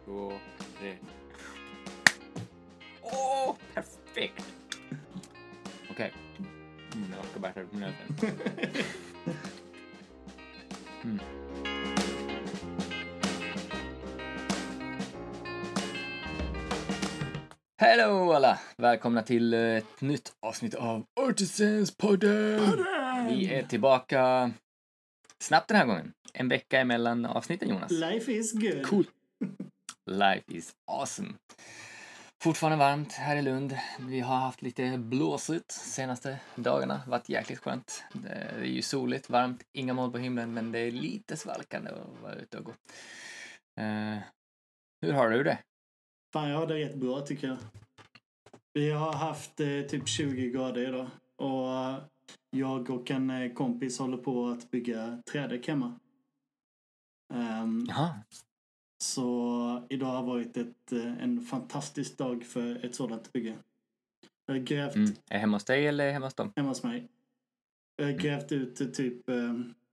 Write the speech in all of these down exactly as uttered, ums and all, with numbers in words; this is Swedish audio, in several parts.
två, tre. Åh, oh, perfekt! Okej. Okay. Mm, jag ska bara ta upp nöten. Mm. Hello alla! Välkomna till ett nytt avsnitt av Artisans-podden! Vi är tillbaka snabbt den här gången. En vecka emellan avsnitten, Jonas. Life is good. Cool. Life is awesome. Fortfarande varmt här i Lund. Vi har haft lite blåsigt senaste dagarna. Varit jäkligt skönt. Det är ju soligt, varmt, inga moln på himlen, men det är lite svalkande att vara ute och gå. Uh, hur har du det? Fan, jag har det rätt bra tycker jag. Vi har haft eh, typ tjugo grader idag. Och eh, jag och en eh, kompis håller på att bygga trädäck hemma. Um, Jaha. Så idag har varit ett, eh, en fantastisk dag för ett sådant bygge. Jag har grävt... Mm. Är det hemma hos dig eller hemma hos dem? Hemma hos mig. Jag har grävt mm. ut typ eh,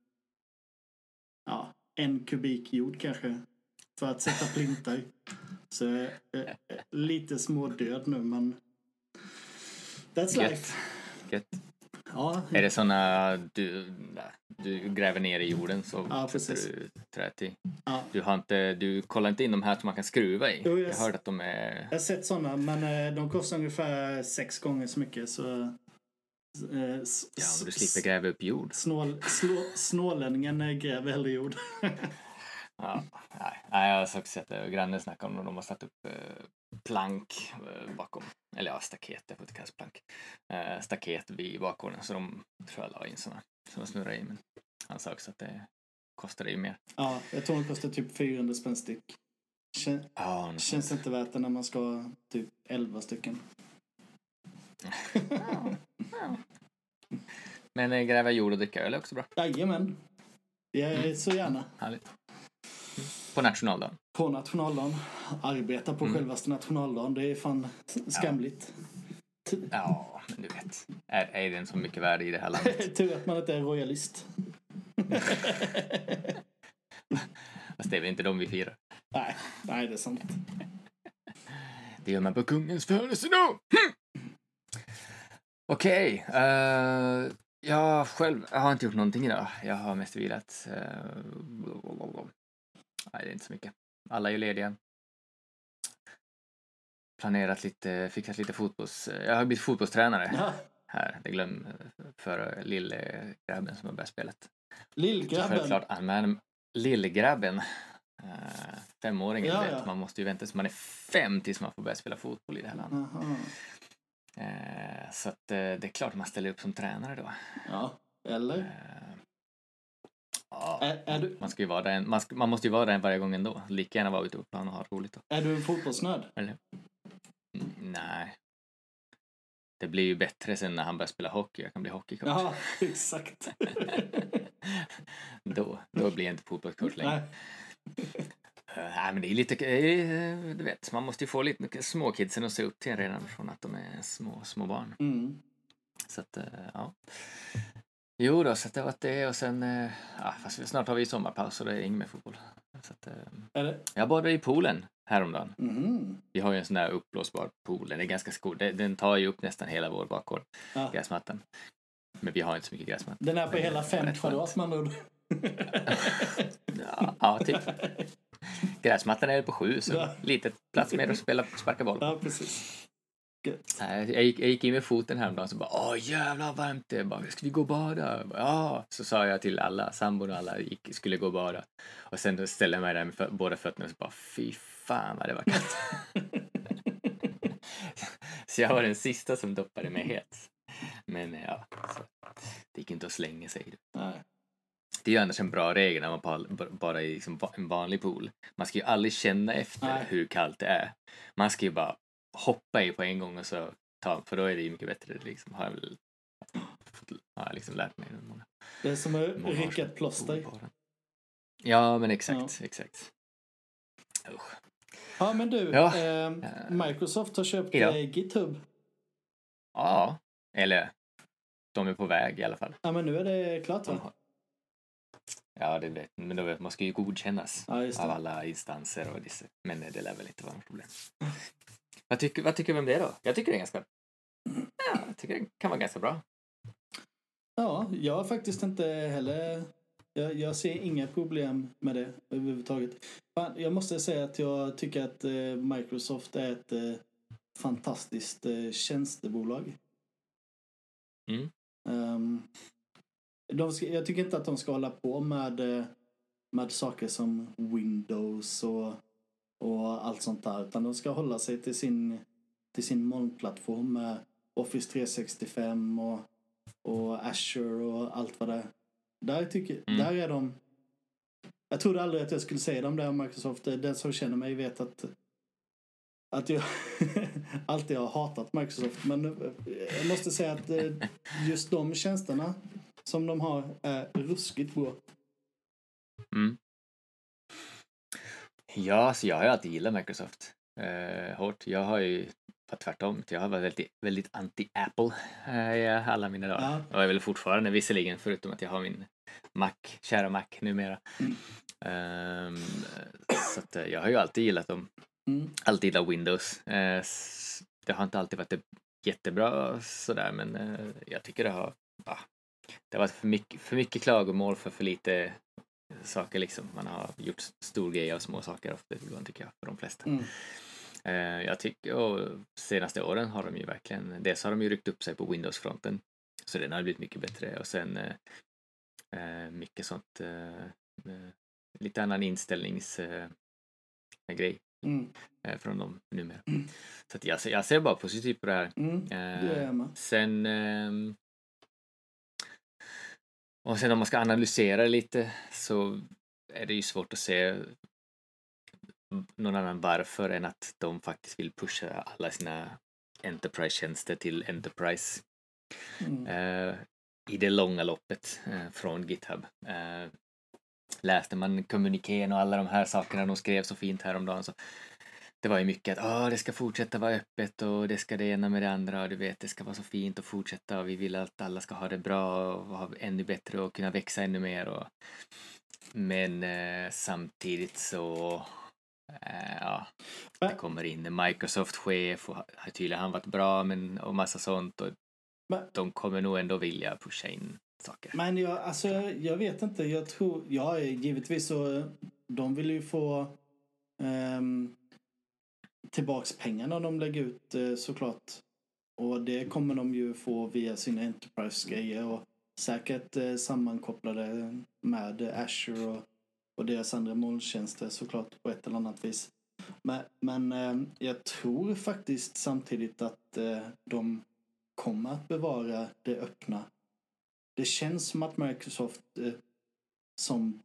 ja, en kubik jord kanske. För att sätta plintar. Så jag är lite smådöd nu, men that's Get. life. Get. Ja. Är det såna du, du gräver ner i jorden så ja, sätter du träet i? Ja. Du har inte, du kollar inte in de här som man kan skruva i? Jo, jag, jag hörde att de är... Jag har sett såna, men de kostar ungefär sex gånger så mycket, så... Eh, s- ja, om du slipper gräva upp jord. Snål, slå, snålänningen gräver hellre jord. Ja, nej, nej, jag har också sett det. Grannen snackade om att de har satt upp eh, plank eh, bakom. Eller ja, staket, det får inte kallas plank. Eh, staket vid bakgården, så de tror jag la in sådana som de snurrar i. Men han sa också att det kostar ju mer. Ja, jag tror det kostar typ fyrahundra spänn styck. Kän- ja, känns inte värt det när man ska ha typ elva stycken. ja, ja. Men eh, gräva jord och dricka öl är också bra. Jajamän. Jag är mm. så gärna. Härligt. På nationaldagen. På nationaldagen. Arbeta på mm. självaste nationaldagen. Det är fan skamligt. Ja, ja, men du vet. Är, är det så mycket värde i det här landet? Tur att man inte är royalist. Fast det är väl inte de vi firar. Nej, nej det är sant. Det gör man på kungens födelsedag. Hm! Okej. Okay, uh, jag själv jag har inte gjort någonting idag. Jag har mest vilat. Uh, Nej, det är inte så mycket. Alla är ju lediga. Planerat lite, fixat lite fotbolls... Jag har blivit fotbollstränare ja. här. Det glöm för lille grabben som har börjat spelet. Lillgrabben? Självklart anmälan. Lillgrabben. Uh, femåringen, ja, vet. Ja. Man måste ju vänta tills man är fem tills man får börja spela fotboll i det här landet. Uh, så att uh, det är klart man ställer upp som tränare då. Ja, eller? Uh, Ja, är, är du... man, ska ju vara där, man, ska, man måste ju vara där varje gång ändå. Lika gärna vara ute på plan och ha roligt då. Är du en fotbollsnörd? Eller? Mm, nej. Det blir ju bättre sen när han börjar spela hockey. Jag kan bli hockeycoach. Ja, exakt. då, då blir jag inte fotbollscoach längre. Nej. Uh, nej, men det är lite, uh, du vet, man måste ju få lite små kidsen att se upp till redan från att de är små, små barn. Mm. Så att, uh, ja. Jo då, så att det var det och sen, uh, ja, fast snart har vi sommarpaus och det är inget mer fotboll. Så att, uh, är det? Jag badade i poolen häromdagen. Mm. Vi har ju en sån där uppblåsbar pool, den är ganska skor, den tar ju upp nästan hela vår bakgård, ja. Gräsmattan. Men vi har inte så mycket gräsmatta. Den är på men hela fem kvadrat man ord. ja, ja, typ. Gräsmattan är på sju, så ja. Lite plats med att spela sparka boll. Ja, precis. Jag gick, jag gick in med foten häromdagen så bara, åh jävlar varmt det är. Bara, ska vi gå och bada? Ja, så sa jag till alla, sambon och alla gick, skulle gå och bada. Och sen ställde jag mig där med för, båda fötterna och så bara, fy fan vad det var kallt. Så jag var den sista som doppade mig helt. Men ja, så, det gick inte att slänga sig. Nej. Det är ju annars en bra regel när man bara i liksom en vanlig pool. Man ska ju aldrig känna efter Nej. Hur kallt det är. Man ska ju bara hoppa i på en gång och så ta, för då är det ju mycket bättre. Liksom, har jag väl har jag liksom lärt mig. Många, det är som att rycka ett plåster. Ja, men exakt, ja. exakt. Usch. Ja, men du, ja. eh, Microsoft har köpt ja. eh, GitHub. Ja, eller de är på väg i alla fall. Ja, men nu är det klart va? Ja, det vet men då vet, man ska ju godkännas Ja, just det. av alla instanser och dessa. Men det lär väl inte vara något problem. Vad tycker, vad tycker du om det då? Jag tycker det är ganska... Ja, jag tycker det kan vara ganska bra. Ja, jag har faktiskt inte heller... Jag, jag ser inga problem med det överhuvudtaget. Fan, jag måste säga att jag tycker att eh, Microsoft är ett eh, fantastiskt eh, tjänstebolag. Mm. Um, de ska, jag tycker inte att de ska hålla på med, eh, med saker som Windows och, och allt sånt där. Utan de ska hålla sig till sin, till sin molnplattform med Office tre sextiofem och, och Azure och allt vad det är. Där, tycker, Mm. där är de... Jag trodde aldrig att jag skulle säga dem där om Microsoft. Den som känner mig vet att, att jag alltid har hatat Microsoft. Men jag måste säga att just de tjänsterna som de har är ruskigt bra. Mm. Ja, så jag har ju alltid gillat Microsoft eh, hårt. Jag har ju varit tvärtom. Jag har varit väldigt, väldigt anti-Apple eh, i alla mina dagar. Ja. Och jag är väl fortfarande visserligen, förutom att jag har min Mac, kära Mac numera. Mm. Um, så att, jag har ju alltid gillat dem. Mm. Alltid gillat Windows. Eh, s- det har inte alltid varit jättebra sådär, men eh, jag tycker det har... Ah, det har varit för mycket, för mycket klagomål för för lite saker liksom. Man har gjort stor grej av små saker ofta, tycker jag, för de flesta. Mm. Eh, jag tycker, och senaste åren har de ju verkligen, dels har de ju ryckt upp sig på Windows-fronten. Så den har blivit mycket bättre. Och sen eh, eh, mycket sånt, eh, eh, lite annan inställnings eh, grej Mm. eh, från dem numera. Mm. Så att jag, ser- jag ser bara positivt på det här. Mm. Det är jag med. Sen ehm, och sen om man ska analysera lite så är det ju svårt att se någon annan varför än att de faktiskt vill pusha alla sina Enterprise-tjänster till Enterprise Mm. eh, i det långa loppet eh, från GitHub. Eh, läste man kommunikén och alla de här sakerna de skrev så fint häromdagen så det var ju mycket att ah, det ska fortsätta vara öppet och det ska det ena med det andra och du vet det ska vara så fint att fortsätta och vi vill att alla ska ha det bra och ha ännu bättre och kunna växa ännu mer och men eh, samtidigt så eh, ja det kommer in en Microsoft-chef och har tydligen han varit bra men och massa sånt och Men- de kommer nog ändå vilja pusha in saker. Men jag, alltså, jag vet inte. Jag tror, ja, givetvis så de vill ju få ehm, tillbaks pengarna de lägger ut eh, såklart. Och det kommer de ju få via sina Enterprise-grejer och säkert eh, sammankopplade med Azure och, och deras andra molntjänster såklart på ett eller annat vis. Men, men eh, jag tror faktiskt samtidigt att eh, de kommer att bevara det öppna. Det känns som att Microsoft eh, som,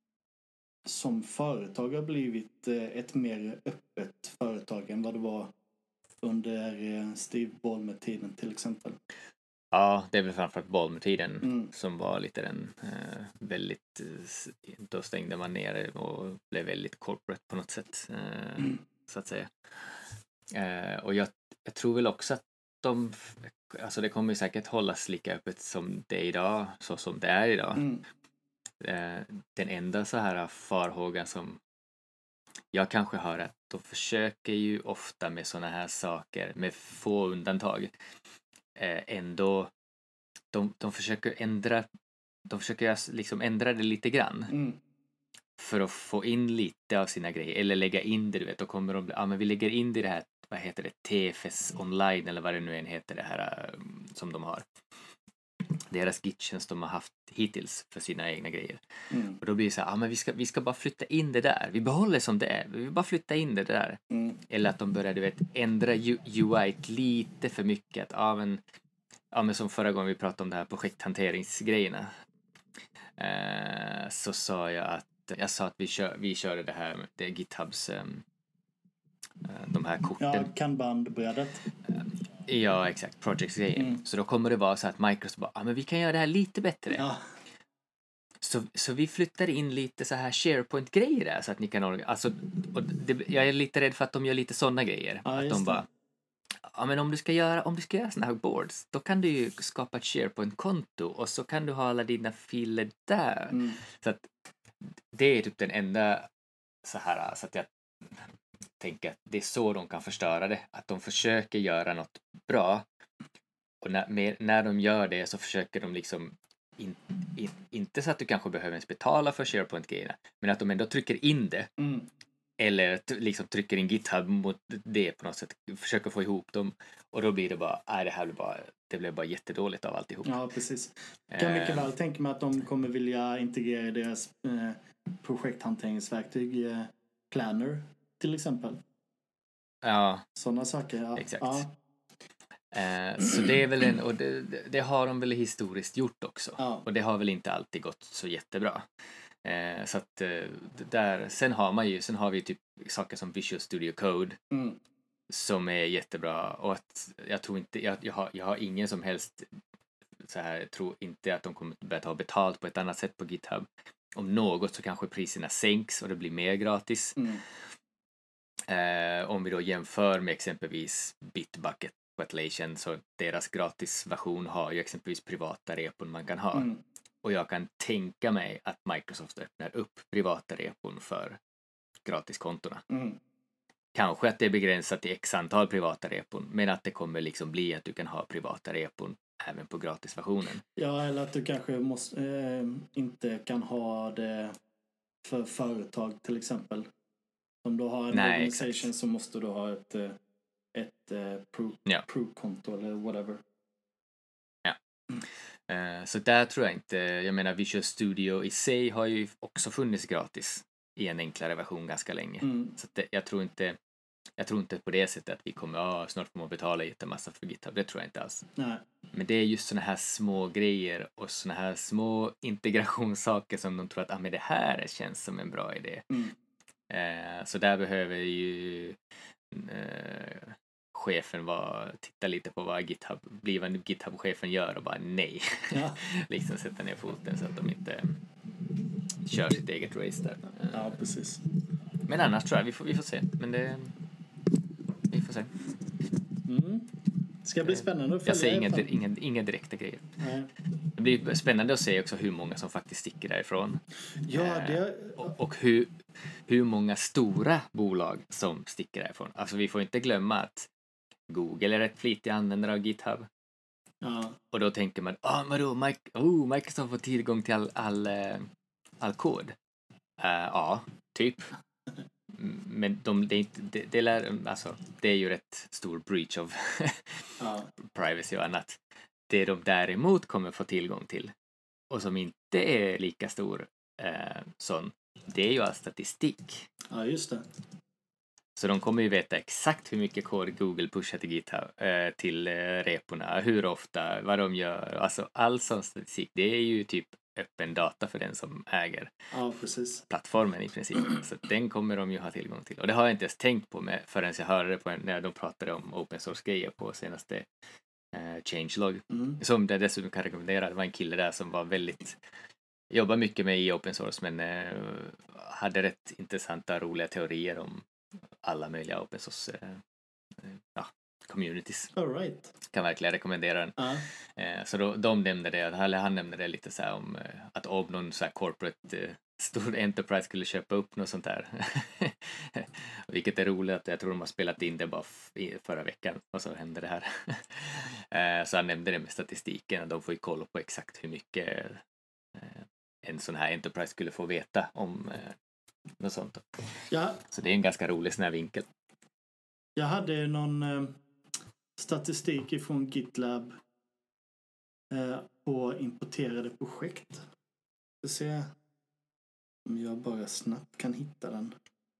som företag har blivit eh, ett mer öppet företag än vad det var under eh, Steve Ballmer-tiden till exempel. Ja, det är väl framförallt Ballmer-tiden Mm. som var lite den eh, väldigt, eh, då stängde man ner och blev väldigt corporate på något sätt, eh, Mm. så att säga. Eh, och jag, jag tror väl också att de, alltså det kommer ju säkert hållas lika öppet som det är idag, så som det är idag. Mm. Eh, den enda så här farhågan som jag kanske har att de försöker ju ofta med såna här saker, med få undantag, eh, ändå de, de försöker ändra de försöker liksom ändra det lite grann Mm. för att få in lite av sina grejer eller lägga in det, du vet, då kommer de, ja men vi lägger in det i det här, vad heter det, T F S online eller vad det nu än heter det här um, som de har. Deras Git-tjänst de har haft hittills för sina egna grejer. Mm. Och då blir det så här, ja men vi ska, vi ska bara flytta in det där. Vi behåller som det är. Vi vill bara flytta in det där. Mm. Eller att de börjar, du vet, ändra U I lite för mycket. Att, ja, men, ja men som förra gången vi pratade om det här projekthanteringsgrejerna. Eh, så sa jag att, jag sa att vi, kör, vi körde det här, det är GitHubs, eh, de här korten. Ja, kanbanbrädet. Ja, exakt. Projects-grejer. Mm. Så då kommer det vara så att Microsoft bara, ja men vi kan göra det här lite bättre. Ja. Så, så vi flyttar in lite så här SharePoint-grejer där så att ni kan orga- alltså, och det, jag är lite rädd för att de gör lite sådana grejer. Ja, att just de det. bara, Ja, men om du ska göra, om du ska göra såna här boards, då kan du ju skapa ett SharePoint-konto och så kan du ha alla dina filer där. Mm. Så att det är typ den enda så här, så att jag tänker att det är så de kan förstöra det. Att de försöker göra något bra och när, med, när de gör det så försöker de liksom in, in, inte så att du kanske behöver ens betala för SharePoint-grejerna, men att de ändå trycker in det. Mm. Eller t- liksom trycker in GitHub mot det på något sätt, försöker få ihop dem och då blir det bara, nej det här blir bara, det blir bara jättedåligt av alltihop. Ja, precis. Kan mycket Eh, väl tänka mig att de kommer vilja integrera deras eh, projekthanteringsverktyg, eh, Planner till exempel. ja, Sådana saker. Ja. exakt. Ja. Eh, så det är väl en, och det, det har de väl historiskt gjort också. Ja. Och det har väl inte alltid gått så jättebra. Eh, så att eh, där, sen har man ju, sen har vi typ saker som Visual Studio Code Mm. som är jättebra och att jag tror inte, jag, jag, har, jag har ingen som helst så här, jag tror inte att de kommer börja ta betalt på ett annat sätt på GitHub. Om något så kanske priserna sänks och det blir mer gratis. Mm. Eh, om vi då jämför med exempelvis Bitbucket på Atlassian så deras gratisversion har ju exempelvis privata repon man kan ha. Mm. Och jag kan tänka mig att Microsoft öppnar upp privata repon för gratiskontona. Mm. Kanske att det är begränsat till x antal privata repon, men att det kommer liksom bli att du kan ha privata repon även på gratisversionen. Ja, eller att du kanske måste, eh, inte kan ha det för företag till exempel. Om du har en Nej, organisation exakt. så måste du ha ett, eh, ett eh, pro, Ja. pro-konto eller whatever. Eh, Så där tror jag inte, jag menar Visual Studio i sig har ju också funnits gratis i en enklare version ganska länge. Mm. Så att det, jag tror inte jag tror inte på det sättet att vi kommer, ja, snart får man betala jättemassa för GitHub, det tror jag inte alls. Nej. Men det är just såna här små grejer och såna här små integrationssaker som de tror att, ah, men det här känns som en bra idé. Mm. Eh, så där behöver ju eh, chefen var, titta lite på vad GitHub, blivande GitHub-chefen gör och bara nej. Ja. liksom sätta ner foten så att de inte kör sitt eget race där. Eh, Ja, precis. Men annars tror jag, vi får, vi får se. Men det, vi får se. Mm. Ska bli spännande att följa. Jag säger inga, i alla fall. inga, inga direkta grejer. Nej. Det blir spännande att se också hur många som faktiskt sticker därifrån. Ja, Eh, det... Och, och hur, hur många stora bolag som sticker därifrån. Alltså vi får inte glömma att Google är rätt flitig användare av GitHub. Ja. Och då tänker man, ah, vadå, Mike, oh, Microsoft får tillgång till all, all, eh, all kod. Uh, ja, typ. Mm, Men de, det, är inte, det, det, lär, alltså, det är ju rätt stor breach of Ja. privacy och annat. Det de däremot kommer få tillgång till och som inte är lika stor eh, sån, det är ju all statistik. Ja, just det. Så de kommer ju veta exakt hur mycket kod Google pushar till GitHub, eh, till eh, reporna, hur ofta, vad de gör. Alltså all sån statistik, det är ju typ öppen data för den som äger Ja, precis. plattformen i princip. Så den kommer de ju ha tillgång till. Och det har jag inte ens tänkt på med, förrän jag hörde det på en, när de pratade om open source-grejer på senaste eh, changelog. Mm. Som det dessutom kan rekommendera. Det var en kille där som var väldigt, jobbar mycket med i open source men eh, hade rätt intressanta, roliga teorier om alla möjliga open source eh, ja, communities. All right. Kan verkligen rekommendera den. Ja. Eh, så då, de nämnde det, eller han nämnde det lite så här om eh, att om någon så här corporate eh, stor enterprise skulle köpa upp något sånt där. Vilket är roligt att jag tror de har spelat in det bara f- förra veckan och så hände det här. eh, så han nämnde det med statistiken och de får ju kolla på exakt hur mycket eh, en sån här enterprise skulle få veta om eh, något sånt. Ja, Så det är en ganska rolig sån här vinkel. jag hade någon eh, statistik ifrån GitLab eh, på importerade projekt. Vi får se om jag bara snabbt kan hitta den.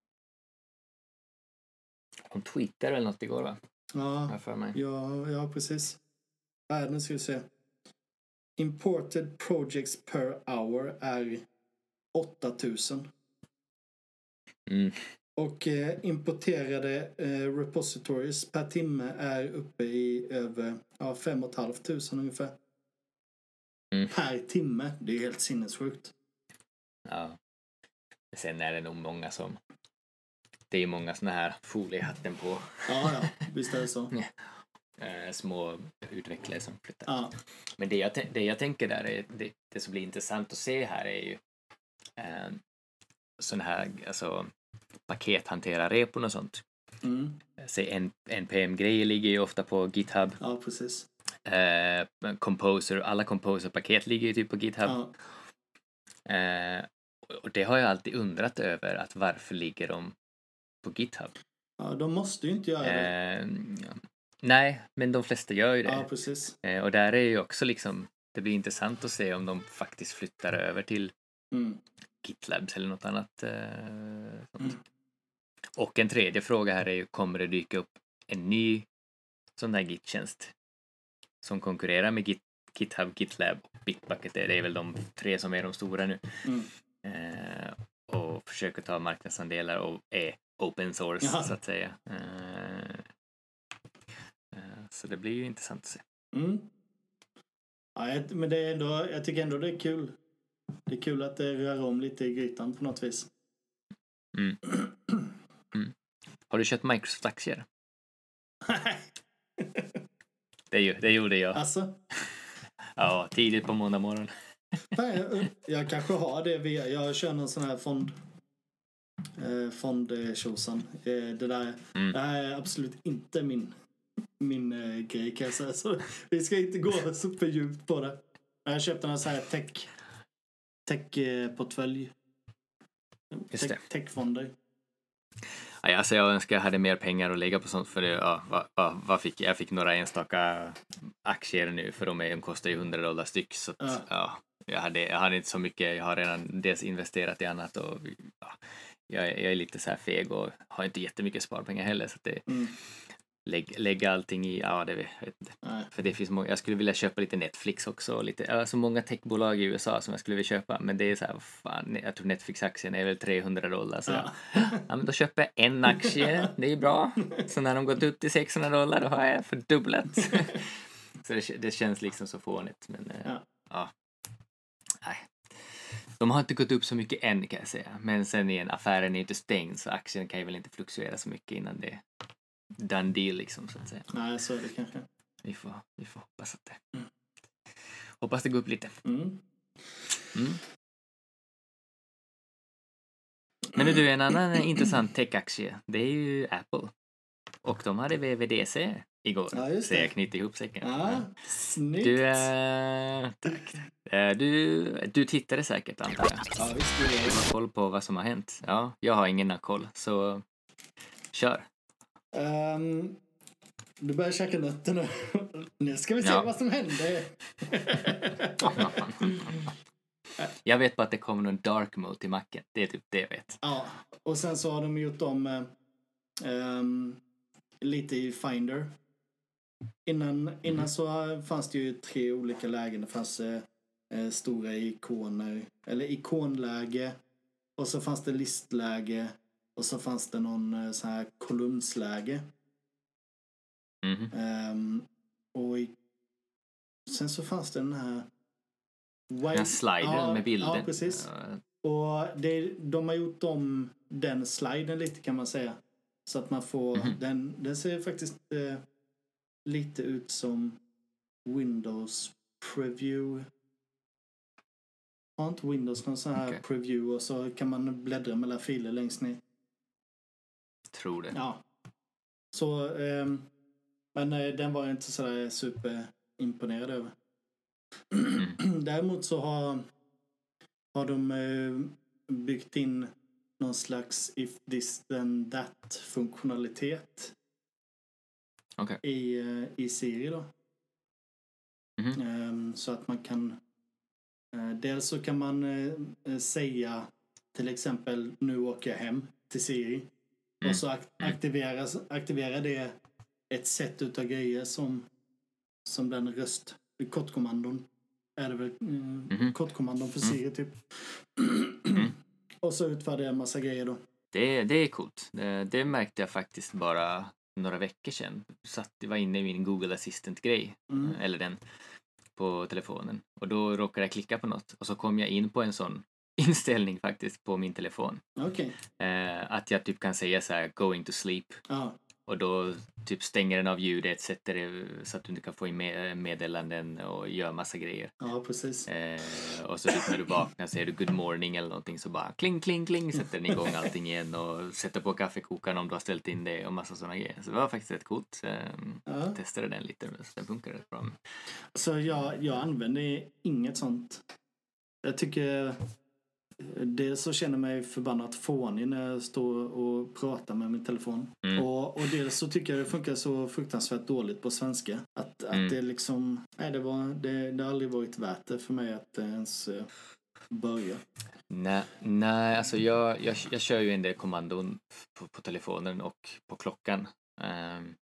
De tweetade väl något igår va? Ja, Här för mig. ja, ja precis. Här, nu ska vi se. Imported projects per hour är åtta tusen. Mm. Och eh, importerade eh, repositories per timme är uppe i över ja, fem och halv tusen ungefär. Mm. Per timme. Det är helt sinnessjukt. Ja. Sen är det nog många som, det är många såna här foliehatten på. Ja, ja. Visst är det så. eh, små utvecklare som flyttar. Ja. Men det jag, det jag tänker där är, det, det som blir intressant att se här är ju eh, sån här, alltså pakethanterarrepon och sånt. Mm. Se, en, N P M-grejer ligger ju ofta på GitHub. Ja, precis. Eh, Composer, alla Composer-paket ligger ju typ på GitHub. Ja. Eh, och det har jag alltid undrat över, att varför ligger de på GitHub? Ja, de måste ju inte göra det. Eh, nej, men de flesta gör ju det. Ja, precis. Eh, och där är ju också liksom, det blir intressant att se om de faktiskt flyttar över till Mm. GitLabs eller något annat. Eh, sånt. Mm. Och en tredje fråga här är ju, kommer det dyka upp en ny sån här Git-tjänst som konkurrerar med Git, GitHub, GitLab och Bitbucket? Det är väl de tre som är de stora nu. Mm. Eh, och försöker ta marknadsandelar och är open source, Jaha. så att säga. Eh, eh, så det blir ju intressant att se. Mm. Ja, jag- men det är ändå, jag tycker ändå det är kul. Det är kul att det rör om lite i grytan på något vis. Mm. Mm. Har du köpt Microsoft-aktier? Det, ju- det gjorde jag. Alltså, Ja, tidigt på måndag morgon. fan, jag, jag kanske har det via, jag kör någon sån här fond eh, fondtjosan. Eh, det där Mm. det här är absolut inte min min eh, grej, kan jag säga. Så vi ska inte gå så för djupt på det. Jag köpte en sån här tech tech eh, portfölj. Just Tech, det. techfonder. Ja, alltså jag önskar jag hade mer pengar att lägga på sånt, för det, ja, vad, vad, vad fick jag? Jag fick några enstaka aktier nu, för de, är, de kostar ju hundra dollar styck, så att, Ja. ja, jag hade, jag hade inte så mycket, jag har redan dels investerat i annat och ja, jag, är- jag är lite så här feg och har inte jättemycket sparpengar heller, så att det, Mm. lägg, lägga allting i, ja det vet jag inte. Nej. För det finns många, jag skulle vilja köpa lite Netflix också, och lite, ja, så många techbolag i U S A som jag skulle vilja köpa, men det är så här, fan, jag tror Netflix-aktien är väl trehundra dollar, så Ja. jag, ja men då köper jag en aktie, det är bra. Så när de gått upp till sexhundra dollar, då har jag fördubblat. Så det, det känns liksom så fånigt, men eh, Ja. ja. Nej. De har inte gått upp så mycket än, kan jag säga, men sen igen, affären är inte stängd, så aktien kan ju väl inte fluxuera så mycket innan det är done deal liksom, så att säga. Nej, så är det kanske. Vi får, vi får hoppas att det hoppas det går upp lite. Mm. Mm. Men du, en annan intressant techaktie, det är ju Apple. Och de hade V V D C igår. Ja, just Så det. jag knyter ihop säcken. Ja, snyggt. Du, äh, tack. Äh, du, du tittade säkert, antar jag. Ja, visst är Du det. har koll på vad som har hänt. Ja, jag har ingen koll, så kör. Um, du börjar käka nötter nu. Nu ska vi se Ja. vad som hände. Jag vet bara att det kommer någon dark mode till macken. Det är typ det jag vet. Ja, och sen så har de gjort om eh, ehm, lite i Finder. Innan, innan så fanns det ju tre olika lägen. Det fanns eh, eh, stora ikoner, eller ikonläge. Och så fanns det listläge. Och så fanns det någon eh, så här kolumnsläge. Mhm. Ehm, och i, sen så fanns det den här Den här sliden Ja, med bilder. Ja, precis. Ja, Och det, de har gjort om den sliden lite, kan man säga. Så att man får, Mhm. den, den ser faktiskt eh, lite ut som Windows Preview. Har inte Windows någon sån här Okej. preview, och så kan man bläddra mellan filer längst ner. tror det. Ja. Så, ehm, men eh, den var jag inte sådär superimponerad över. Mm. Däremot så har, har de eh, byggt in någon slags if this then that funktionalitet Okej. i, eh, i Siri då. Mhm. Ehm, så att man kan eh, dels så kan man eh, eh, säga till exempel nu åker jag hem till Siri. Mm. Och så ak- aktiveras, aktiverar det ett sätt utav grejer som, som den röst, kortkommandon är det väl, mm, Mhm. kortkommandon för Mm. Siri typ. Mm. Och så utför det en massa grejer då. Det, det är coolt. Det, det märkte jag faktiskt bara några veckor sedan. Satt, det var inne i min Google Assistant-grej, Mm. eller den, på telefonen. Och då råkade jag klicka på något. Och så kom jag in på en sån inställning faktiskt på min telefon. Okej. Eh, att jag typ kan säga så här, going to sleep. Ja. och då typ stänger den av ljudet, sätter det så att du inte kan få in med, meddelanden och gör massa grejer. Ja, precis. Eh, och så typ när du vaknar säger du good morning eller någonting så bara kling, kling, kling sätter den igång allting igen och sätter på kaffekokaren om du har ställt in det och massa sådana grejer. Så det var faktiskt rätt coolt. Eh, Ja. Jag testade den lite, så den funkar rätt bra. Så jag, jag använder inget sånt. Jag tycker det så känner mig förbannat fånig när jag står och pratar med min telefon. Mm. Och, och dels så tycker jag det funkar så fruktansvärt dåligt på svenska. Att, Mm. att det liksom, nej det var, det, det har aldrig varit värt det för mig att ens uh, börja. Nej, nej alltså jag, jag, jag kör ju en del kommandon på, på telefonen och på klockan. Um,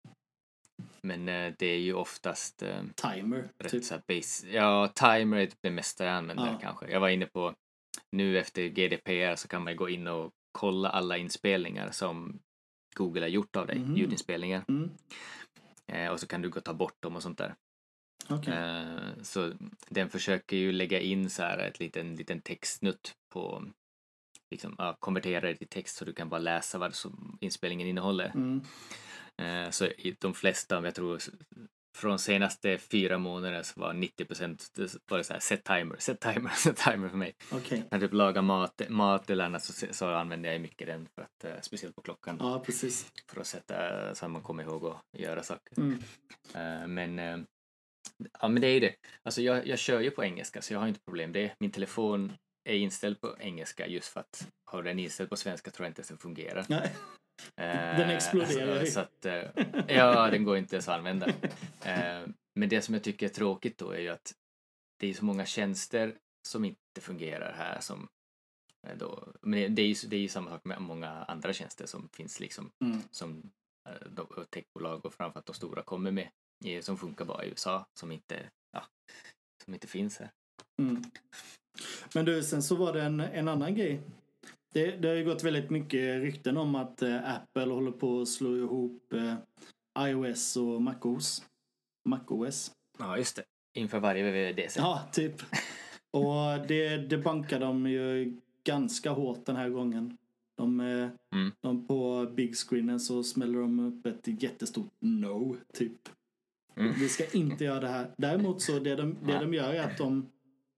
men uh, det är ju oftast uh, Timer, rätt typ. så här base. Ja, timer är det mesta jag använder Ja. kanske. Jag var inne på nu efter G D P R så kan man gå in och kolla alla inspelningar som Google har gjort av dig, Mhm. ljudinspelningar. Mm. Eh, och så kan du gå och ta bort dem och sånt där. Okej. Eh, så den försöker ju lägga in så här ett liten, liten textsnutt på liksom, ja, konvertera det till text så du kan bara läsa vad som inspelningen innehåller. Mm. Eh, så i de flesta, om jag tror från senaste fyra månader så var nittio procent var det så här set timer, set timer, set timer för mig. Okej. När typ laga mat, mat eller annat så, så använder jag mycket den för att, uh, speciellt på klockan. Ja, precis. För att sätta så att man kommer ihåg att göra saker. Mm. Uh, men uh, ja men det är ju det. Alltså jag, jag kör ju på engelska så jag har inte problem det. Min telefon är inställd på engelska just för att har den inställd på svenska tror jag inte att den fungerar. Nej. Uh, Den exploderar. så, så att, uh, ja, den går inte ens att använda. Uh, men det som jag tycker är tråkigt då är ju att det är så många tjänster som inte fungerar här som då, men det är ju det är ju samma sak med många andra tjänster som finns liksom Mm. som de, techbolag och framförallt de stora kommer med som funkar bara i U S A som inte ja, som inte finns här. Mm. Men du, sen så var det en, en annan grej. Det, det har ju gått väldigt mycket rykten om att eh, Apple håller på att slå ihop eh, iOS och MacOS. MacOS. Ja, just det. Inför varje W W D C. Ja, typ. Och det, det bankar de ju ganska hårt den här gången. De, eh, Mm. de på big screenen så smäller de upp ett jättestort no, typ. Mm. Vi ska inte göra det här. Däremot så det de, det de gör är att de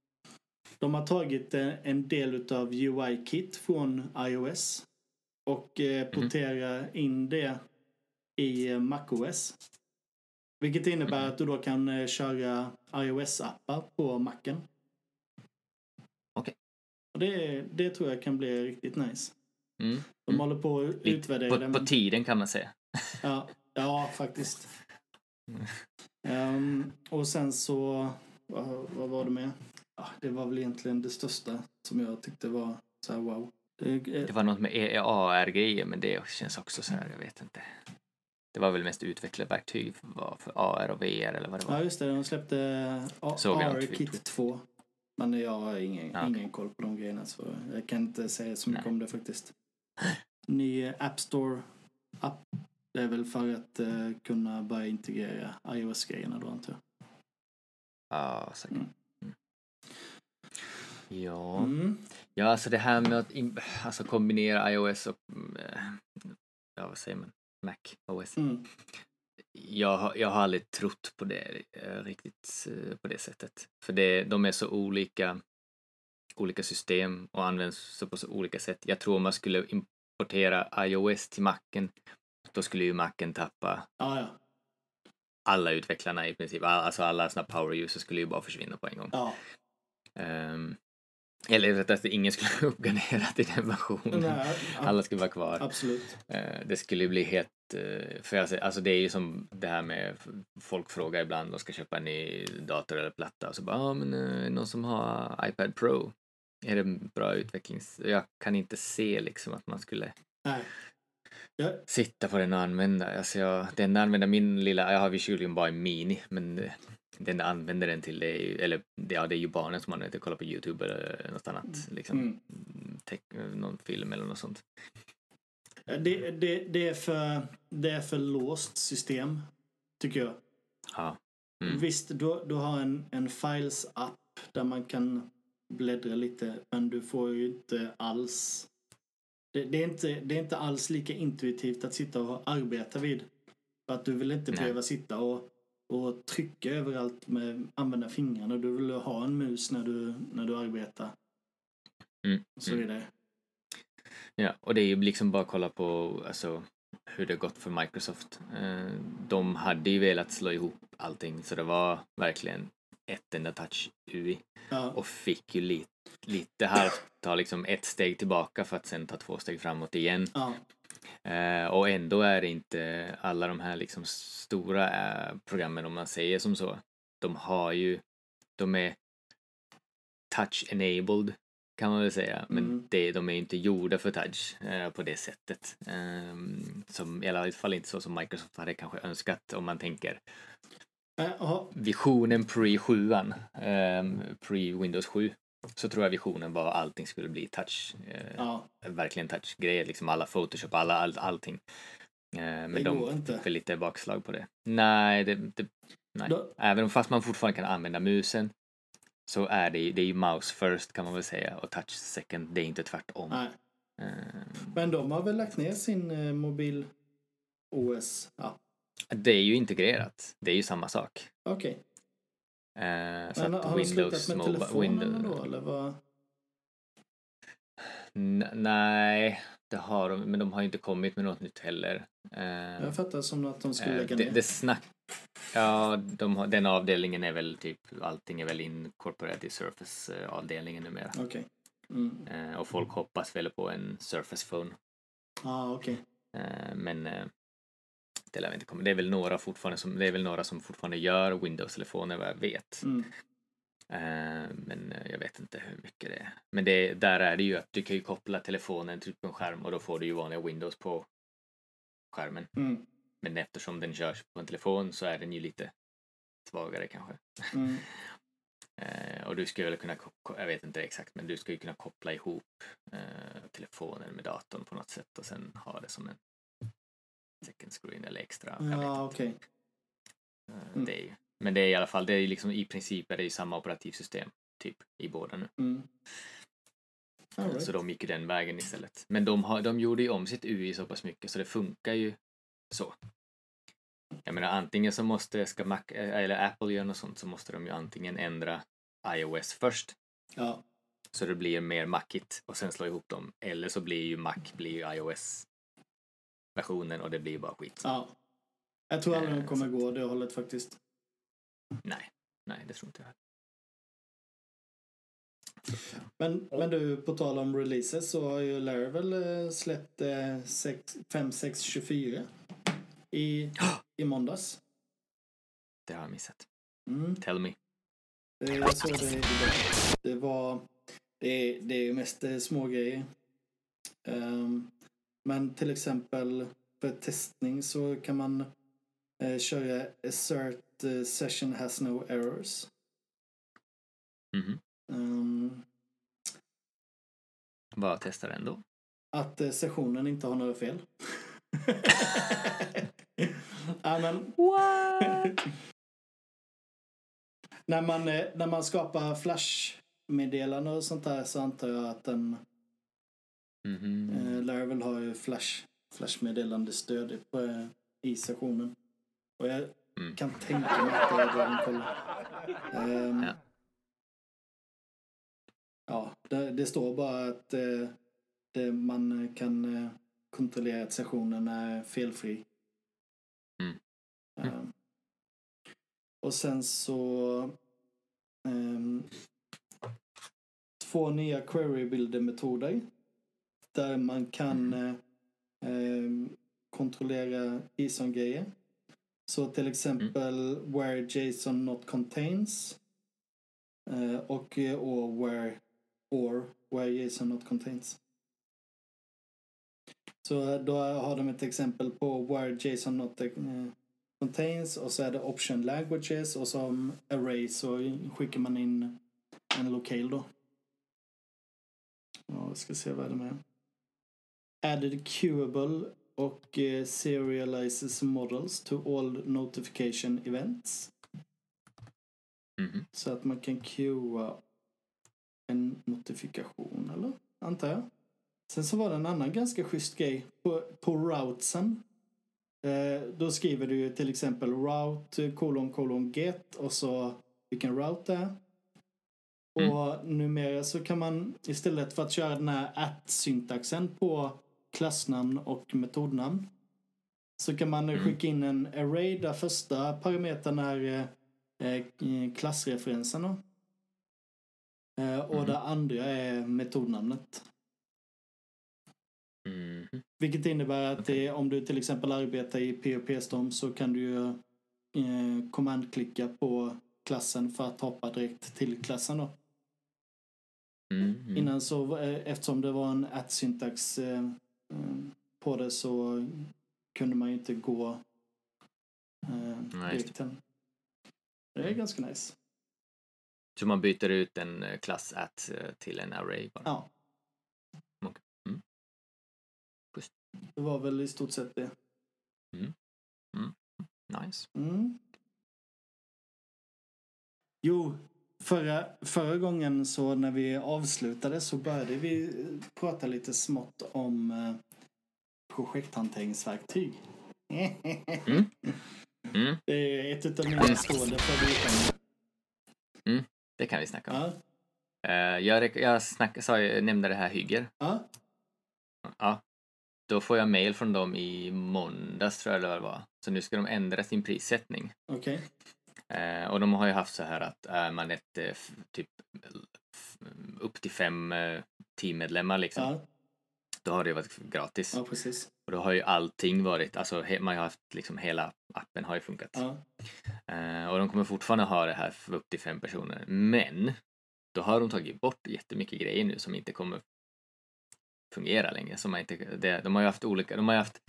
de har tagit en del av U I-kit från iOS och eh, porterar in det i MacOS. Vilket innebär att du då kan eh, köra iOS-appar på Macen. Okej. Och det, det tror jag kan bli riktigt nice. Mm. De Mm. håller på att utvärdera det. På, på tiden kan man säga. Ja, ja faktiskt. Um, och sen så, vad, vad var det med? Ja, det var väl egentligen det största som jag tyckte var så här wow. Det, Det var något med A R-grejer men det känns också så här, jag vet inte. Det var väl mest utvecklarverktyg för, för A R och V R eller vad det var. ja, just det. De släppte A R Kit två. Men jag har ingen, ja, ingen koll på de grejerna så jag kan inte säga så mycket Nej. om det faktiskt. Ny App Store-app. Det är väl för att uh, kunna börja integrera iOS-grejerna då antar jag. Ja, säkert. Mm. Mm. Ja. Mm. Ja, alltså det här med att in, alltså kombinera iOS och äh, ja, vad säger man? Mac O S. Mm. Jag, har- jag har aldrig trott på det äh, riktigt äh, på det sättet. För det, de är så olika olika system och används så på så olika sätt. Jag tror om man skulle importera iOS till Macen då skulle ju Macen tappa Ja, ja. alla utvecklarna i princip. All- Alltså alla såna power users skulle ju bara försvinna på en gång. Ja. Um, eller rättare sagt, ingen skulle uppgradera till den versionen. Nej, Alla skulle vara kvar. absolut. Uh, det skulle bli helt... Uh, för alltså, alltså det är ju som det här med folk frågar ibland och ska köpa en ny dator eller platta och så bara, ja ah, men uh, någon som har iPad Pro, är det en bra utvecklings... Jag kan inte se liksom att man skulle Nej. Ja. sitta på den och använda. Alltså jag, den använder min lilla, jag har visserligen bara en mini, men uh, den använder den till, det är ju, eller ja, det är ju barnen som använder till att kolla på YouTube eller något annat, liksom, Mm. tech, någon film eller något sånt. Det, det, det, är för, det är för låst system, tycker jag. Ja. Mm. Visst, du, du har en, en Files-app där man kan bläddra lite, men du får ju inte alls Det, det, är inte, det är inte alls lika intuitivt att sitta och arbeta vid. För att du vill inte Nej. behöva sitta och, och trycka överallt med använda fingrarna. Du vill ha en mus när du, när du arbetar. Mm. Så mm. är det. Ja, och det är ju liksom bara att kolla på alltså, hur det gått för Microsoft. Eh, de hade ju velat slå ihop allting så det var verkligen ett enda touch U I. Ja. Och fick ju lite, lite halvt ta liksom ett steg tillbaka för att sen ta två steg framåt igen. Ja. Eh, och ändå är det inte alla de här liksom stora eh, programmen, om man säger som så. De har ju, de är touch enabled kan man väl säga, men Mm. det, de är inte gjorda för touch eh, på det sättet. Eh, som i alla fall inte så som Microsoft hade kanske önskat om man tänker Äh, visionen pre sjuan, eh, pre Windows sju, så tror jag visionen var att allting skulle bli touch. Eh, ja. Verkligen touch-grejer, liksom alla Photoshop, alla, all, allting. Eh, men Det de går inte. fick väl lite bakslag på det. Nej, det, det, nej. Då... Även om fast man fortfarande kan använda musen så är det ju, det är ju mouse first kan man väl säga och touch second, det är inte tvärtom. Nej. Eh, Men de har väl lagt ner sin eh, mobil O S? Ja. det är ju integrerat, det är ju samma sak. Okej. Eh, så Men att har de slutat Windows med Mobile, telefonerna Windows, då, eller vad? N- nej, det har de, men de har ju inte kommit med något nytt heller. Eh, Jag fattar som att de skulle eh, lägga det, ner. det snack... Ja, de har, den avdelningen är väl typ, allting är väl incorporerat i Surface-avdelningen numera. Okej. Mm. Eh, och folk hoppas väl på en Surface Phone. Ja, ah, okej. Eh, men eh, det lär inte komma. Det är väl några fortfarande som, det är väl några som fortfarande gör Windows-telefoner vad jag vet. Mm. Eh, men jag vet inte hur mycket det är. Men det, där är det ju att du kan ju koppla telefonen till en skärm och då får du ju vanliga Windows på skärmen. Mm. Men eftersom den körs på en telefon så är den ju lite svagare kanske. Mm. eh, och du skulle väl kunna, jag vet inte exakt, men du ska ju kunna koppla ihop eh, telefonen med datorn på något sätt och sen ha det som en second screen eller extra. Ja, okej. Okay. Eh, mm. det är ju, men det är i alla fall, det är liksom i princip är det ju samma operativsystem typ i båda nu. Mm. Right. Så de gick ju den vägen istället. Men de, har, de gjorde ju om sitt U I så pass mycket så det funkar ju så. Jag menar antingen så måste, ska Mac eller Apple göra något sånt så måste de ju antingen ändra iOS först. Ja. Så det blir mer Macigt och sen slå ihop dem. Eller så blir ju Mac blir ju iOS-versionen och det blir bara skit. Ja. Jag tror aldrig de kommer så. gå det hållet faktiskt. Nej, nej det tror inte jag. Men, men du, på tal om releases så har ju Laravel släppt eh, fem sex tjugofyra i, i måndags. Det har jag missat. Mm. Tell me. Jag såg det idag. Det var det, det är ju mest små grejer. Um, men till exempel för testning så kan man eh, köra assert uh, session has no errors. Mm-hmm. Um, Vad testar den då? Att eh, sessionen inte har några fel. Ja, men... när, man, eh, när man skapar flash-meddelanden och sånt där så antar jag att den mm-hmm. eh, Laravel har ju flash, flash-meddelande-stöd på, eh, i sessionen. Och jag mm. kan tänka mig att det är där den kollar. Um, ja. Ja, det, det står bara att eh, det, man kan eh, kontrollera att sessionen är felfri. Mm. Mm. Um, och sen så um, två nya query builder metoder där man kan mm. eh, um, kontrollera JSON-grejer. Så till exempel mm. where JSON not contains uh, och or where or where JSON not contains. Så då har de ett exempel på where JSON not uh, contains och så är det option languages och som array så skickar man in en lokal då. Ja, jag ska se vad det är med. Added queuable och uh, serializes models to all notification events. Mm-hmm. Så att man kan queua en notifikation, eller? Antar jag. Sen så var det en annan ganska schysst grej på, på routesen. Eh, då skriver du ju till exempel route kolon kolon get och så vilken route det är. Mm. Och numera så kan man istället för att köra den här at-syntaxen på klassnamn och metodnamn så kan man Mm. skicka in en array där första parametern är eh, klassreferensen då. Eh, och Mm. det andra är metodnamnet. Mm. Vilket innebär att Okej. det, om du till exempel arbetar i P H P-storm så kan du ju eh, command-klicka på klassen för att hoppa direkt till klassen då. Mm. Mm. Innan så, eh, eftersom det var en at-syntax eh, eh, på det så kunde man ju inte gå eh, Nej, just direkt till. Det är ganska nice. Så man byter ut en eh, klass at eh, till en array bara? Ja. Okej. Mm. Schysst. Det var väl i stort sett det. Mm. Mm. Nice. Mm. Jo, förra, förra gången så när vi avslutade så började vi prata lite smått om eh, projekthanteringsverktyg. Mm. Mm. Det är ett av mina stående favoriter. Mm. Det kan vi snacka om. Ja. Eh, jag rek- jag snack- sa, jag nämnde det här Hygger. Ja. Ja. Då får jag mail från dem i måndags tror jag det var. Så nu ska de ändra sin prissättning. Okej. Eh, och de har ju haft så här att är man ett eh, f- typ f- upp till fem eh, teammedlemmar liksom. Ja. Då har det varit gratis. Ja, precis. Och då har ju allting varit, alltså he- man har haft liksom hela appen har ju funkat. Ja. Eh, och de kommer fortfarande ha det här för upp till fem personer. Men då har de tagit bort jättemycket grejer nu som inte kommer fungera längre. Som man inte, det, de har ju haft olika, de har ju haft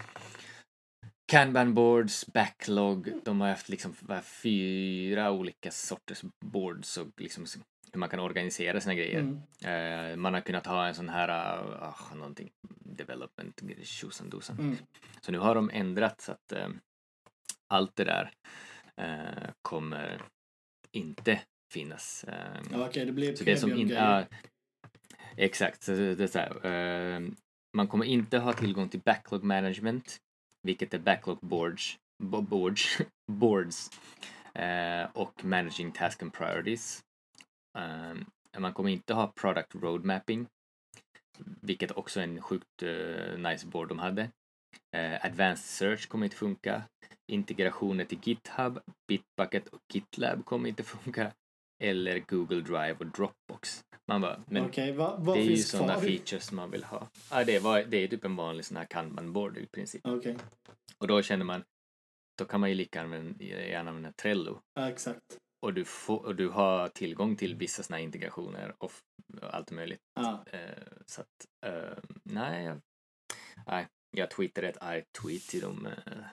Kanban boards, backlog, de har haft liksom fyra olika sorters boards och liksom hur man kan organisera sina grejer. Mm. Eh, man har kunnat ha en sån här, uh, någonting, development, tjosan dosan. Mm. Så nu har de ändrat så att eh, allt det där eh, kommer inte finnas. Eh, Ja, okej, det blir så det som in, premium-grejer. ja, exakt, så det är så här, eh, man kommer inte ha tillgång till backlog management, vilket är backlog boards, bo- boards, boards eh, och managing task and priorities. Eh, man kommer inte ha product road mapping, vilket också är en sjukt eh, nice board de hade. Eh, advanced search kommer inte funka. Integrationer till GitHub, Bitbucket och GitLab kommer inte funka. Eller Google Drive och Dropbox. Man bara, men Okej, vad, vad det är ju finns sådana kvar? features man vill ha. Ja, det, var, det är typ en vanlig sån här Kanban-board i princip. Okej, Och då känner man, då kan man ju lika använda, gärna använda Trello. ja, exakt. Och du, får, och du har tillgång till vissa såna här integrationer och f- allt möjligt. Ja. Eh, så att, eh, nej, jag, nej, jag tweetade ett argt tweet till dem. Eh.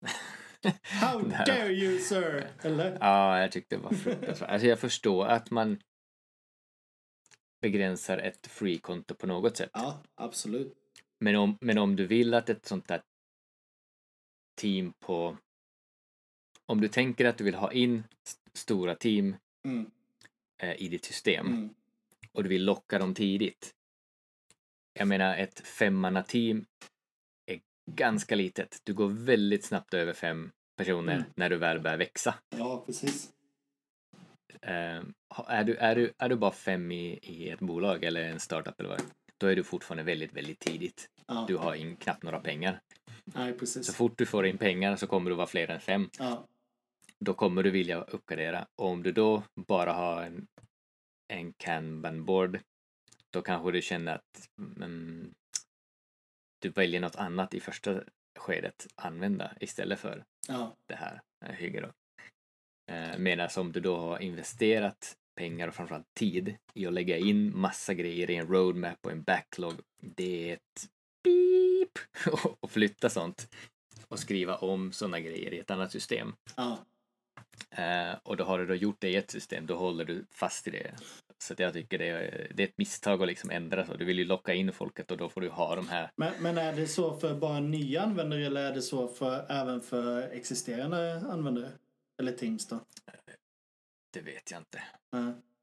How Det här- dare you, sir? Eller? Ja, jag tyckte det var fruktansvärt. Alltså jag förstår att man begränsar ett free-konto på något sätt. Ja, absolut. Men om, men om du vill att ett sånt där team på... Om du tänker att du vill ha in st- stora team Mm. eh, i ditt system Mm. och du vill locka dem tidigt. Jag menar, ett femmanna-team är ganska litet. Du går väldigt snabbt över fem personer Mm. när du väl börjar växa. Ja, precis. Eh, är, du, är, du, är du bara fem i, i ett bolag eller en startup eller vad det är, då är du fortfarande väldigt, väldigt tidigt. Ja, Du har in, knappt några pengar. nej, precis. Så fort du får in pengar så kommer du vara fler än fem. Ja, Då kommer du vilja uppgradera. Och om du då bara har en, en Kanban-board, då kanske du känner att mm, du väljer något annat i första skedet använda istället för ja, det här eh, Hygge då. Eh, medan om du då har investerat pengar och framförallt tid i att lägga in massa grejer i en roadmap och en backlog, det är ett beep och flytta sånt och skriva om sådana grejer i ett annat system. ja. Eh, och då har du då gjort det i ett system, då håller du fast i det. Så att jag tycker det är, det är ett misstag att liksom ändra så. Du vill ju locka in folket och då får du ha de här. Men, men är det så för bara nya användare eller är det så för, även för existerande användare? Eller Teams då? Det vet jag inte. Ja.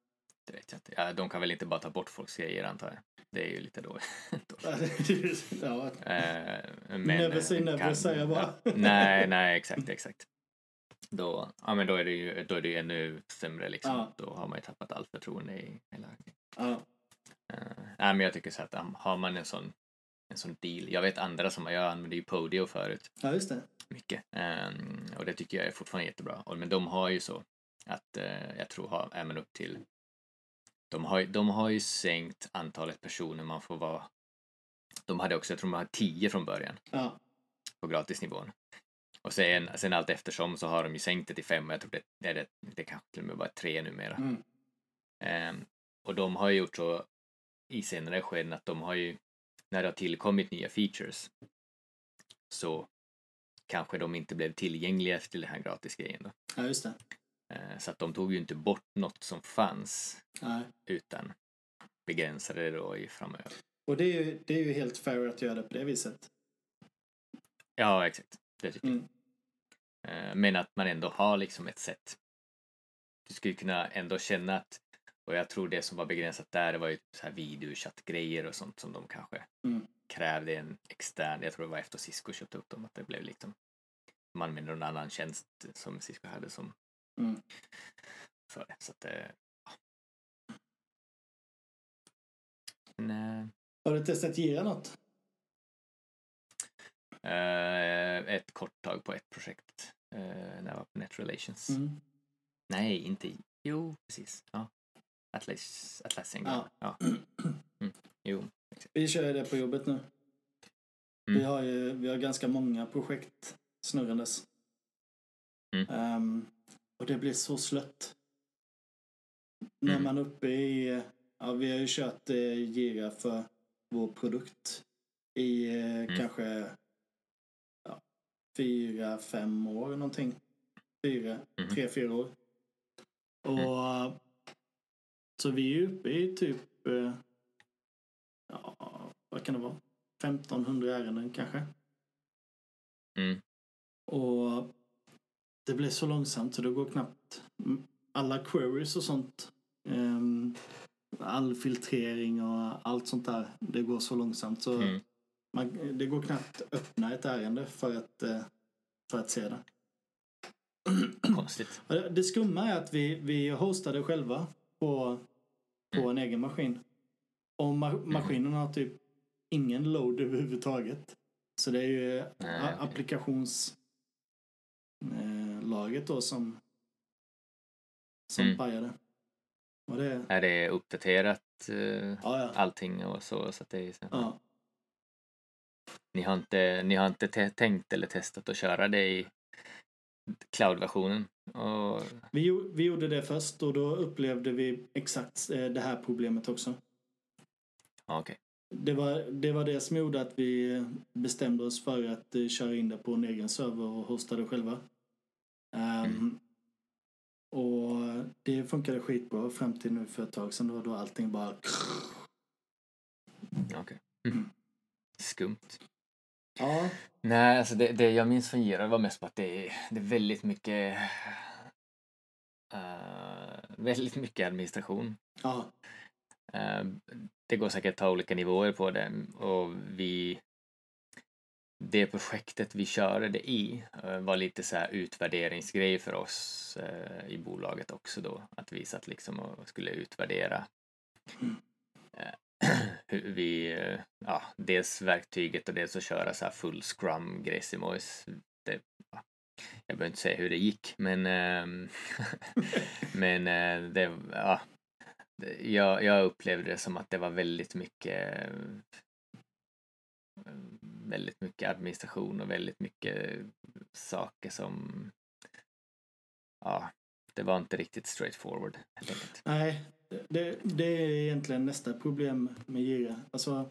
Det vet jag inte. Ja, de kan väl inte bara ta bort folks grejer, antar jag. Det är ju lite dåligt. Ja. eh, men, never say never, kan, säger jag bara. Ja, nej, nej, exakt, exakt. Då, ja, men då är det ju då är det ju ännu sämre liksom. Ja. Då har man ju tappat allt förtroende i hela... Ja. Uh, nej, men jag tycker så att um, har man en sån en sån deal. Jag vet andra som jag använder ju Podio förut. Ja, just det. Mycket. Um, och det tycker jag är fortfarande jättebra. Och, men de har ju så att uh, jag tror har, är man upp till de har, de har ju sänkt antalet personer man får vara. De hade också, jag tror man hade tio från början. Ja. På gratisnivån. Och sen, sen allt eftersom så har de ju sänkt det till fem och jag tror det, det, det, det kanske till och med bara tre numera. Mm. Um, och de har ju gjort så i senare skeden att de har ju, när det har tillkommit nya features så kanske de inte blev tillgängliga till den här gratisgrejen då. Ja, just det. Uh, så att de tog ju inte bort något som fanns. Nej. Utan begränsade det då i framöver. Och det är ju, det är ju helt fair att göra det på det viset. Ja, exakt. Det tycker Mm. jag. Uh, men att man ändå har liksom ett sätt. Du skulle kunna ändå känna att, och jag tror det som var begränsat där, det var ju så här videochattgrejer och sånt som de kanske mm. krävde en extern, jag tror det var efter Cisco köpte upp dem, att det blev liksom, man använde någon annan tjänst som Cisco hade som mm. för det, så att det, ja. Men, äh, Har du testat Gira något? äh, ett kort tag på ett projekt äh, när jag var på Net Relations. Mm. Nej, inte, jo, precis, ja. Atlas, Atlassian. Ja. Ja. Mm. Jo. Vi kör det på jobbet nu. Mm. Vi har ju vi har ganska många projekt snurrandes. Mm. Um, och det blir så slött. När Mm. man är uppe i, ja, vi har ju kört eh, Gira för vår produkt i eh, Mm. kanske ja, fyra, fem år någonting. Fyra, Mm. tre, fyra år. Och Mm. så vi är uppe i typ eh, ja, vad kan det vara? femtonhundra ärenden kanske. Mm. Och det blir så långsamt så det går knappt alla queries och sånt. Um, all filtrering och allt sånt där. Det går så långsamt så Mm. man, det går knappt öppna ett ärende för att, för att se det. Konstigt. Det skumma är att vi, vi hostade själva på, på Mm. en egen maskin. Och ma- maskinen har typ ingen load överhuvudtaget. Så det är ju Nej, a- okay. applikationslaget eh, då som som Mm. pajade. Och det, Är det uppdaterat uh, ja, ja. allting och så, så att det är så. Ja. Ni har inte, ni har inte te- tänkt eller testat att köra det i cloud-versionen? Och... Vi, vi gjorde det först och då upplevde vi exakt eh, det här problemet också. Ja, okej. Det var, det var det som gjorde att vi bestämde oss för att uh, köra in det på en egen server och hosta det själva. Um, Mm. Och det funkade skitbra fram till nu för ett tag sedan då, då allting bara... Ja, okej. Mm. Skumt. Ja. Nej, alltså det, det jag minns fungerar var mest på att det är, det är väldigt mycket uh, väldigt mycket administration. Ja. Uh, det går säkert att ta olika nivåer på det och vi det projektet vi körde det i uh, var lite så här utvärderingsgrej för oss uh, i bolaget också då, att vi satt liksom och skulle utvärdera Mm. uh, hur vi, uh, ja, dels verktyget och dels att köra så här full scrum Gracimois. Det, ja, jag behöver inte säga hur det gick, men uh, men uh, det, ja, det, jag, jag upplevde det som att det var väldigt mycket väldigt mycket administration och väldigt mycket saker som ja, det var inte riktigt straightforward helt enkelt. Nej, det, det är egentligen nästa problem med Gira. Alltså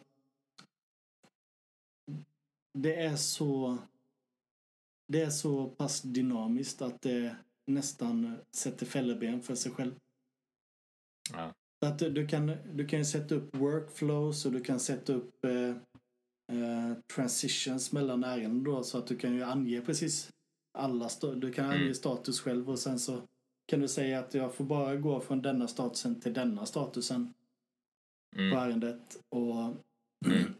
det är så det är så pass dynamiskt att det nästan sätter fälleben för sig själv. Ja. Att du kan du kan sätta upp workflows och du kan sätta upp eh, eh, transitions mellan ärenden då, så att du kan ju ange precis alla st- du kan ange Mm. status själv och sen så kan du säga att jag får bara gå från denna statusen till denna statusen Mm. på ärendet. Och, Mm.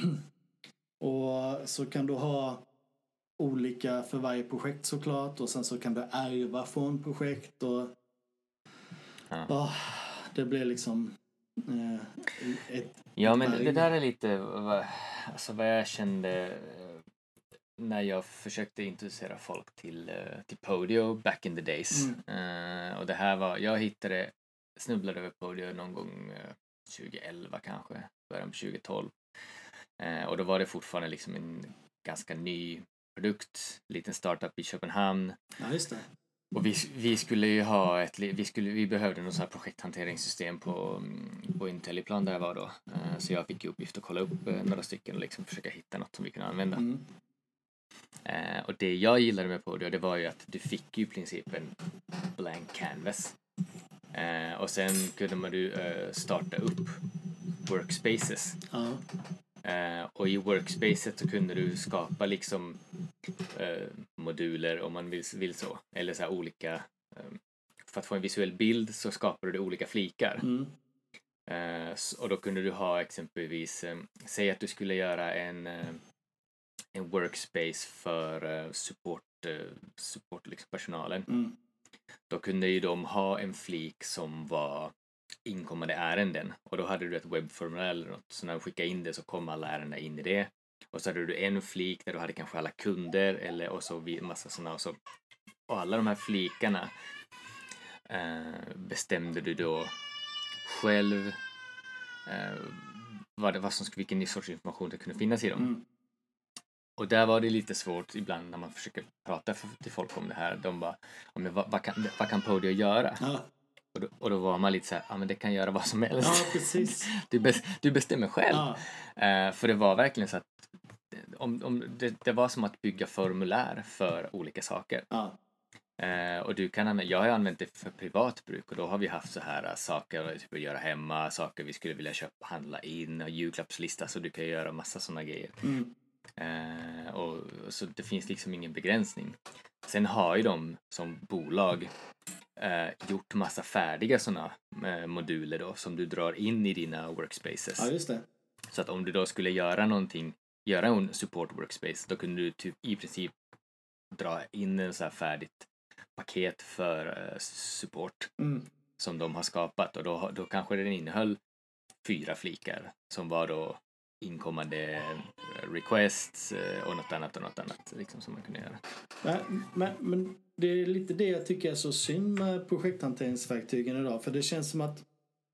och så kan du ha olika för varje projekt såklart. Och sen så kan du ärva från projekt. Och Ja. åh, det blir liksom eh, ett, Ja, ett men berg. det där är lite vad, alltså vad jag kände eh, när jag försökte introducera folk till, eh, till Podio back in the days. Mm. Eh, och det här var, jag hittade, snubblade över Podio någon gång eh, tjugoelva kanske, början på tjugotolv. Eh, och då var det fortfarande liksom en ganska ny produkt, liten startup i Köpenhamn. Ja, just det. Och vi, vi skulle ju ha ett, vi, skulle, vi behövde något så här projekthanteringssystem på, på Intelliplan där jag var då. Uh, så jag fick ju uppgift att kolla upp uh, några stycken och liksom försöka hitta något som vi kunde använda. Mm. Uh, och det jag gillade med Podio, det var ju att du fick ju i princip en blank canvas. Uh, och sen kunde man du uh, starta upp workspaces. Ja. Uh, och i workspacet så kunde du skapa liksom uh, moduler om man vill, vill så. Eller så här olika, um, för att få en visuell bild så skapade du olika flikar. Mm. Uh, och då kunde du ha exempelvis, um, säg att du skulle göra en, uh, en workspace för uh, support, uh, support liksom personalen. Mm. Då kunde ju de ha en flik som var inkommande ärenden och då hade du ett webbformulär eller något, så när du skickade in det så kom alla ärenden in i det och så hade du en flik där du hade kanske alla kunder eller och så massa sådana och så och alla de här flikarna eh, bestämde du då själv eh, vad det var som vilken sorts information det kunde finnas i dem. Mm. Och där var det lite svårt ibland när man försöker prata för, till folk om det här. De bara, ja, men vad, vad, kan, vad kan Podio göra? Ja. Och då, och då var man lite så här, ja men det kan göra vad som helst. Ja, precis. Du, bes, du bestämmer själv. Ja. Uh, för det var verkligen så att om, om det, det var som att bygga formulär för olika saker. Ja. Uh, och du kan använda, jag har använt det för privat bruk och då har vi haft så här uh, saker typ att göra hemma, saker vi skulle vilja köpa, handla in, och julklappslista, så du kan göra massa sådana grejer. Mm. Uh, och så det finns liksom ingen begränsning. Sen har ju de som bolag Uh, gjort massa färdiga sådana uh, moduler då som du drar in i dina workspaces. Ja, just det. Så att om du då skulle göra någonting, göra en support workspace, då kunde du typ i princip dra in en så här färdigt paket för uh, support Mm. som de har skapat och då, då kanske den innehöll fyra flikar som var då inkommande requests och något annat och något annat liksom, som man kunde göra. Men, men, men det är lite det jag tycker är så synd med projekthanteringsverktygen idag. För det känns som att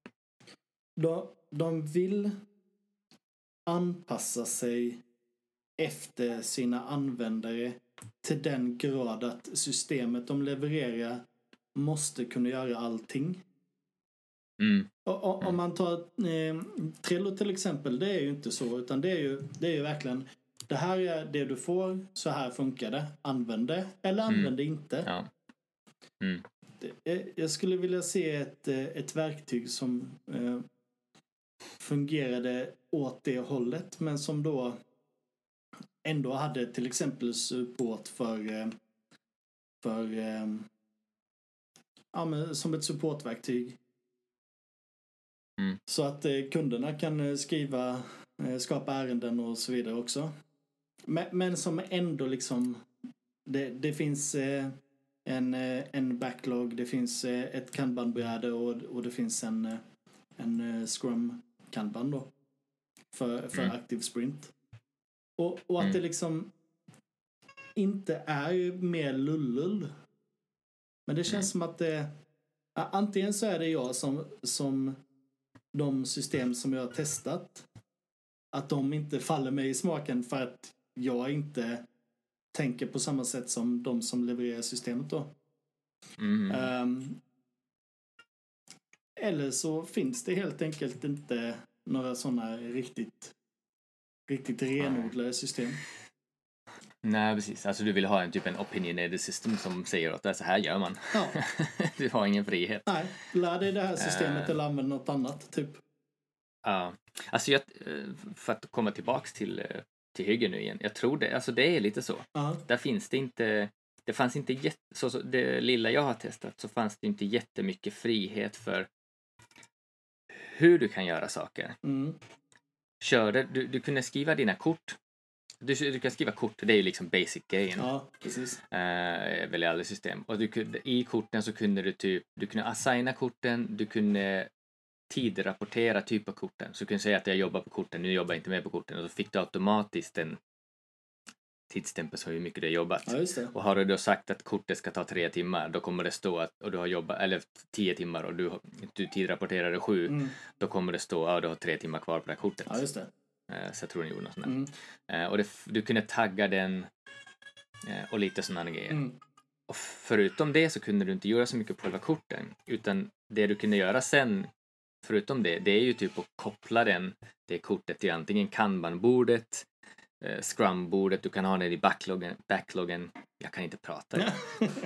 de, de vill anpassa sig efter sina användare till den grad att systemet de levererar måste kunna göra allting. Mm. Och, och, om man tar eh, Trello till exempel, det är ju inte så, utan det är ju, det är ju verkligen, det här är det du får, så här funkar det, använd det eller använd mm. det inte. Ja. Mm. Det, jag skulle vilja se ett, ett verktyg som eh, fungerade åt det hållet, men som då ändå hade till exempel support för eh, för eh, ja, men som ett supportverktyg. Mm. Så att eh, kunderna kan skriva, eh, skapa ärenden och så vidare också. Men, men som ändå liksom, det, det finns eh, en, eh, en backlog, det finns eh, ett kanbanbräde och, och det finns en, eh, en eh, scrum kanban då. För, för mm. aktiv sprint. Och, och att mm. det liksom inte är ju mer lullull. Men det känns mm. som att det, antingen så är det jag som, som de system som jag har testat, att de inte faller mig i smaken för att jag inte tänker på samma sätt som de som levererar systemet då. Mm. Um, eller så finns det helt enkelt inte några sådana riktigt riktigt renodlade system. Nej, precis. Alltså du vill ha en typ en opinionated system som säger att det är så här gör man. Ja. Du har ingen frihet. Nej, lär dig det här systemet uh, eller använd något annat, typ. Ja. Uh, alltså jag, för att komma tillbaks till, till höger nu igen. Jag tror det, alltså det är lite så. Uh-huh. Där finns det inte, det fanns inte jätte, så, så det lilla jag har testat så fanns det inte jättemycket frihet för hur du kan göra saker. Mm. Körde, du, du kunde skriva dina kort. Du, du kan skriva kort, det är ju liksom basic-grejen. Ja, precis. Uh, väl i alla system. Och du kunde, i korten så kunde du typ, du kunde assigna korten, du kunde tidrapportera typ av korten. Så du kunde säga att jag jobbar på korten, nu jobbar jag inte mer på korten. Och så fick du automatiskt en tidsstämpel så hur mycket du har jobbat. Ja, just det. Och har du då sagt att kortet ska ta tre timmar, då kommer det stå att och du har jobbat, eller tio timmar och du, du tidrapporterade sju, Mm. då kommer det stå att du har tre timmar kvar på det här kortet. Ja, just det. Uh, så jag tror den gjorde något sånt Mm. där. Uh, och det, du kunde tagga den uh, och lite sådana grejer. Mm. Och förutom det så kunde du inte göra så mycket på själva korten, utan det du kunde göra sen förutom det, det är ju typ att koppla den, det kortet till antingen kanbanbordet, eh, scrumbordet, du kan ha det i backloggen, backloggen jag kan inte prata det.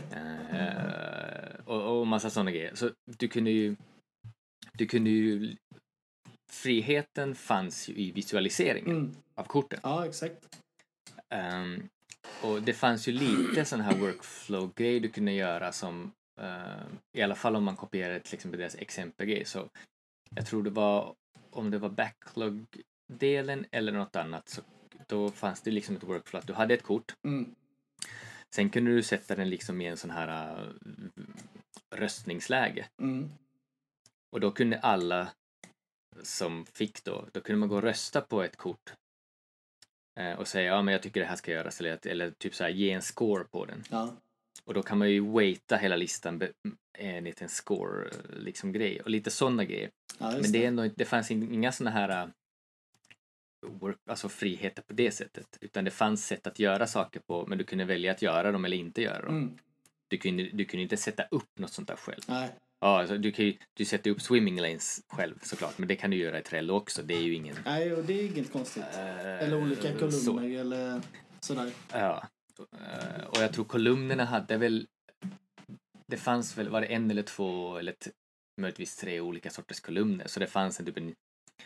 eh, och, och massa sådana grejer. Så du kunde ju du kunde ju friheten fanns ju i visualiseringen Mm. av korten. Ja, exakt. Um, och det fanns ju lite sån här workflow-grej du kunde göra som uh, i alla fall om man kopierade till exempel deras exempel-grej, så jag tror det var om det var backlog-delen eller något annat, så då fanns det liksom ett workflow att du hade ett kort. Mm. Sen kunde du sätta den liksom i en sån här uh, röstningsläge. Mm. Och då kunde alla som fick då, då kunde man gå och rösta på ett kort eh, och säga, ja men jag tycker det här ska göras, eller, eller typ så här ge en score på den. Ja. Och då kan man ju weighta hela listan enligt en score liksom grej och lite sådana grejer. Ja, just men det, det. är ändå, det fanns inga såna här uh, work, alltså friheter på det sättet, utan det fanns sätt att göra saker på, men du kunde välja att göra dem eller inte göra dem. Mm. Du kunde, du kunde inte sätta upp något sånt där själv. Nej. Ja, alltså, du kan ju du sätter upp swimming lanes själv såklart, men det kan du göra i Trello också, det är ju ingen... Nej, och det är inget konstigt. Uh, eller olika kolumner så. eller sådär. Ja, uh, och jag tror kolumnerna hade väl, det fanns väl, var det en eller två eller t- möjligtvis tre olika sorters kolumner, så det fanns en typ en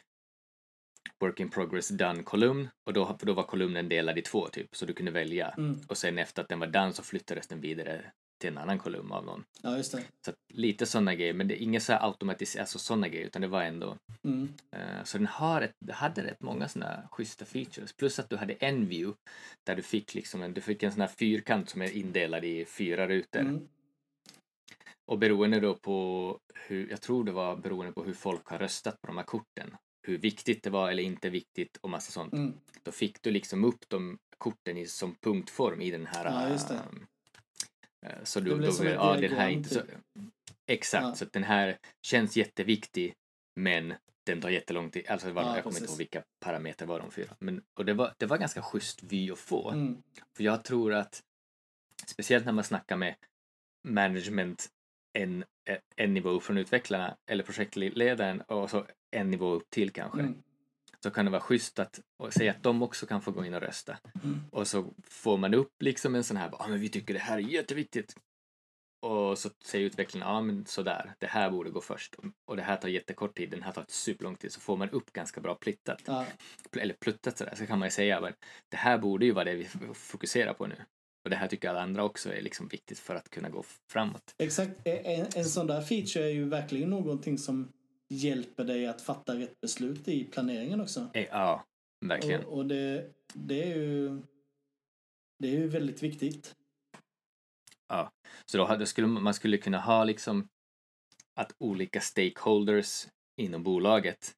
work in progress done-kolumn, och då, då var kolumnen delad i två typ, så du kunde välja. Mm. Och sen efter att den var done så flyttades den vidare till en annan kolumn av någon. Ja, just det. Så att lite sådana grejer, men det är inget så här automatiskt, alltså sådana grejer, utan det var ändå Mm. uh, så den har ett, det hade rätt många sådana schyssta features, plus att du hade en view där du fick liksom en, du fick en sån här fyrkant som är indelad i fyra rutor. Mm. Och beroende då på hur, jag tror det var beroende på hur folk har röstat på de här korten, hur viktigt det var eller inte viktigt och massa sånt. Mm. Då fick du liksom upp de korten i, som punktform i den här. Ja, just det. Äh, så Det du, blir då, som ett ja, den här diagram, inte så, typ. exakt, Ja. så att den här känns jätteviktig, men den tar jättelång tid. Alltså var, Ja, jag kommer inte precis. ihåg vilka parametrar var de fyra. Men, och det var, det var ganska schysst vy att få. Mm. För jag tror att speciellt när man snackar med management en, en nivå upp från utvecklarna eller projektledaren och så en nivå upp till kanske. Mm. Så kan det vara schysst att och säga att de också kan få gå in och rösta. Mm. Och så får man upp liksom en sån här, ja ah, men vi tycker det här är jätteviktigt. Och så säger utvecklarna, ja ah, men sådär, det här borde gå först. Och det här tar jättekort tid, den här tar superlång tid. Så får man upp ganska bra plittat. Ja. Eller pluttat sådär, så kan man ju säga, men det här borde ju vara det vi fokuserar på nu. Och det här tycker alla andra också är liksom viktigt för att kunna gå framåt. Exakt. En, en sån där feature är ju verkligen någonting som hjälper dig att fatta rätt beslut i planeringen också. Ja, verkligen. Och, och det, det är ju det är ju väldigt viktigt. Ja, så då hade, skulle, man skulle kunna ha liksom att olika stakeholders inom bolaget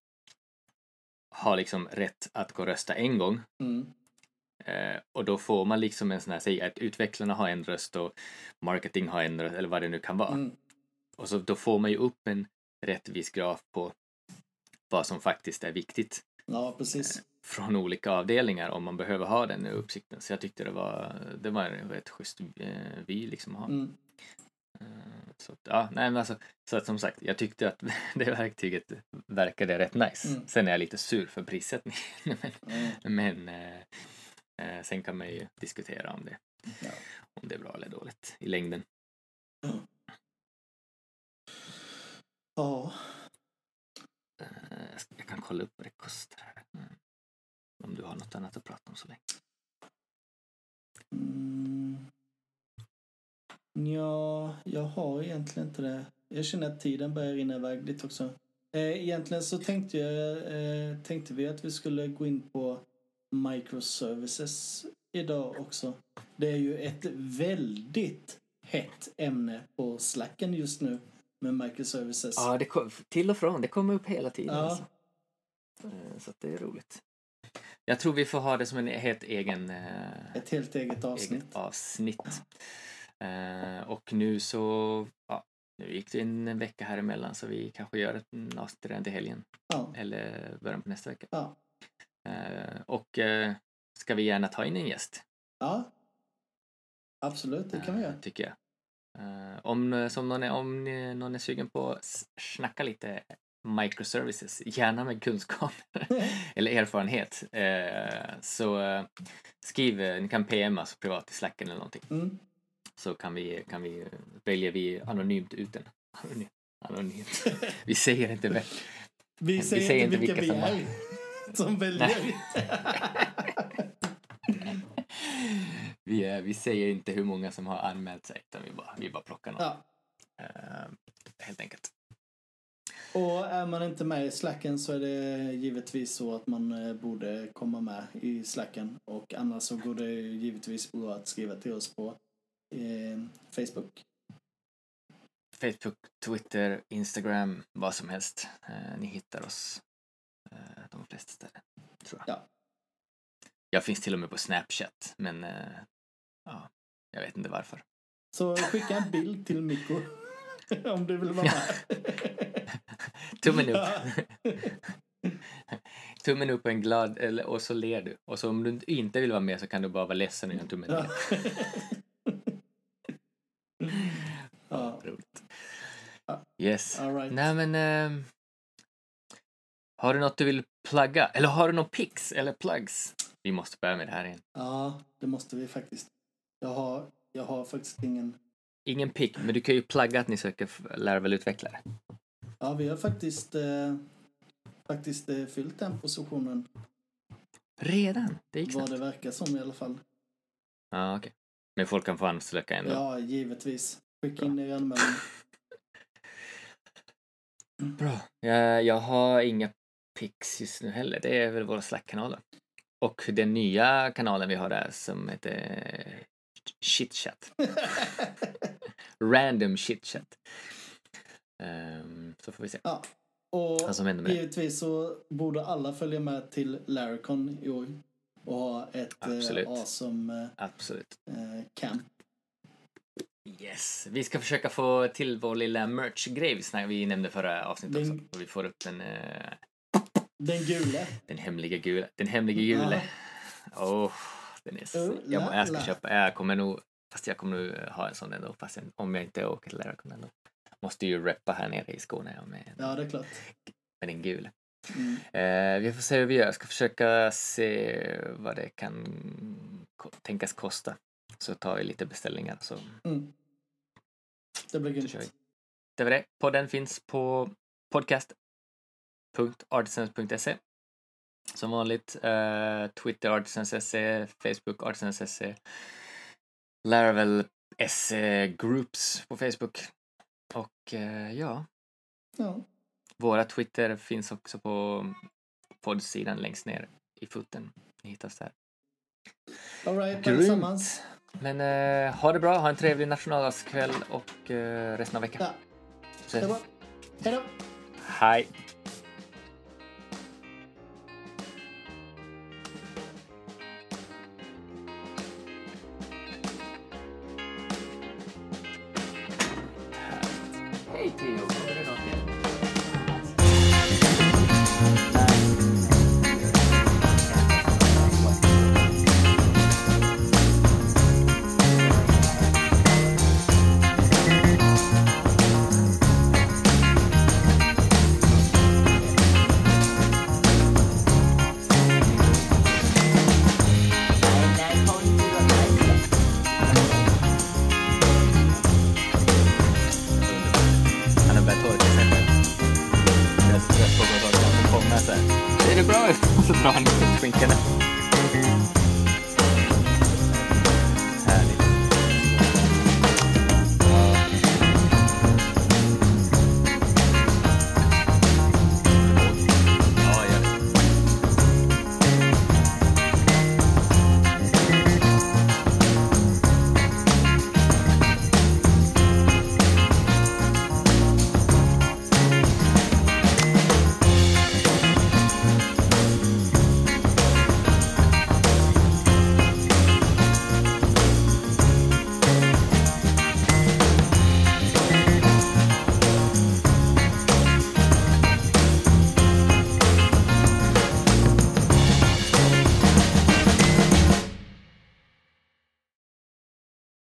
har liksom rätt att gå och rösta en gång. Mm. Eh, och då får man liksom en sån här, säg att utvecklarna har en röst och marketing har en röst, eller vad det nu kan vara. Mm. Och så då får man ju upp en rättvis graf på vad som faktiskt är viktigt. Ja, precis. Eh, från olika avdelningar om man behöver ha den uppsikten. Så jag tyckte det var, det var ett schysst eh, vi liksom har. Mm. Eh, så att, ja, nej men alltså, så att som sagt, jag tyckte att det verktyget verkade rätt nice. Mm. Sen är jag lite sur för prissättningen. men Mm. men eh, eh, sen kan man ju diskutera om det, Ja. om det är bra eller dåligt i längden. Ja. Eh, jag ska- jag kan kolla upp vad det kostar här. Mm. Om du har något annat att prata om så länge. Mm. Ja, jag har egentligen inte det. Jag känner att tiden börjar rinna iväg lite också. Eh, egentligen så tänkte, jag, eh, tänkte vi att vi skulle gå in på microservices idag också. Det är ju ett väldigt hett ämne på Slacken just nu med microservices. Ja, det kom, till och från. Det kommer upp hela tiden. Ja. Alltså. Så att det är roligt. Jag tror vi får ha det som en helt egen... Ett helt eget avsnitt. Eget avsnitt. Uh, och nu så... Ja, nu gick det en vecka här emellan så vi kanske gör ett avsnitt redan till helgen. Ja. Eller början på nästa vecka. Ja. Uh, och uh, ska vi gärna ta in en gäst? Ja. Absolut, det kan vi göra. Uh, tycker jag. Uh, om, som någon är, om någon är sugen på att snacka lite microservices, gärna med kunskap eller erfarenhet, uh, så uh, skriv, ni kan P M alltså privat i Slacken eller någonting. Mm. Så kan vi, kan vi väljer vi anonymt ut den. Anonymt. Anonymt. Vi säger inte väl. Vi säger, vi säger inte vilka, vilka vi är som, som väljer. vi, är, vi säger inte hur många som har anmält sig, utan vi bara, vi bara plockar någon. Ja. Uh, helt enkelt. Och är man inte med i Slacken så är det givetvis så att man borde komma med i Slacken. Och annars så går det givetvis bra att skriva till oss på eh, Facebook. Facebook, Twitter, Instagram, vad som helst. Uh, ni hittar oss uh, de flesta ställen, tror jag. Ja. Jag finns till och med på Snapchat, men uh, ja, jag vet inte varför. Så skicka en bild till Mikko om du vill vara med. Tummen upp. Tummen upp och en glad, eller, och så ler du. Och så om du inte vill vara med så kan du bara vara ledsen och göra en tummen ner. Ja, roligt. Yes. All right. Nej men äh, har du något du vill plugga? Eller har du någon pix eller plugs? Vi måste börja med det här igen. Ja, det måste vi faktiskt. Jag har, jag har faktiskt ingen... Ingen pick, men du kan ju plugga att ni söker Laravel-utvecklare. Ja, vi har faktiskt eh, faktiskt eh, fyllt den positionen. Redan? Det gick vad det verkar som i alla fall. Ja, okej. Okay. Men folk kan få ansöka ändå? Ja, givetvis. Skicka in er anmälan. Bra. Jag, jag har inga picks just nu heller. Det är väl våra Slack-kanaler. Och den nya kanalen vi har där som heter Shitchat. Random Shitchat. Um, så får vi se. Ja. Och vad som händer med givetvis så borde alla följa med till Laracon i år och ha ett Absolut. Eh, awesome eh, Absolut. Eh, camp. Yes. Vi ska försöka få till vår lilla merch-grej som vi nämnde förra avsnittet den, också. Och vi får upp den... Uh, den gula. Den hemliga gula. Den hemliga gula. Åh, oh, den är så... Jag, jag ska köpa... Jag kommer nog... Fast jag kommer nog ha en sån ändå. Fast om jag inte åker till Laracon ändå. Måste ju reppa här nere i Skåne. Med, ja, det är klart. Med den gula. Mm. Eh, vi får se hur vi gör. Jag ska försöka se vad det kan ko- tänkas kosta. Så tar vi lite beställningar. Så. Mm. Det blir grymt. Det var det. Podden finns på podcast punkt artisans punkt se. Som vanligt. Eh, Twitter artisans.se, Facebook artisans.se, Laravel S E Groups på Facebook. Och eh, ja. Ja. Våra Twitter finns också på poddsidan längst ner i foten. Ni hittas där. All right, allesammans. Men eh, ha det bra. Ha en trevlig nationaldagskväll och eh, resten av veckan. Ja. Hej då. Hej då. Hej. Hej Theo.